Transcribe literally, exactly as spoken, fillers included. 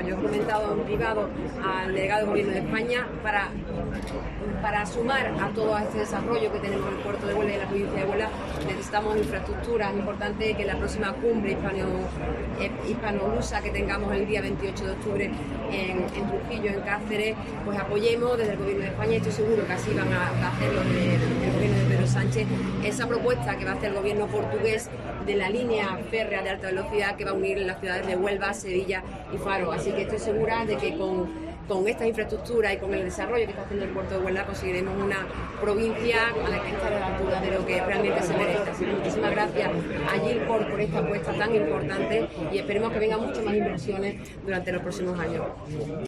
Yo he comentado en privado al delegado del Gobierno de España para, para sumar a todo este desarrollo que tenemos en el puerto de Huelva y en la provincia de Huelva, necesitamos infraestructuras. Es importante que en la próxima cumbre hispano, hispano-lusa que tengamos el día veintiocho de octubre en, en Trujillo, en Cáceres, pues apoyemos desde el Gobierno de España, y estoy seguro que así van a, a hacerlo desde el Gobierno de Pedro Sánchez, esa propuesta que va a hacer el Gobierno portugués de la línea férrea de alta velocidad que va a unir las ciudades de Huelva, Sevilla y Faro. Así que estoy segura de que con, con estas infraestructuras y con el desarrollo que está haciendo el puerto de Huelva conseguiremos una provincia a la que está a la altura de lo que realmente se merece. Así que muchísimas gracias a Gilport por esta apuesta tan importante y esperemos que vengan muchas más inversiones durante los próximos años.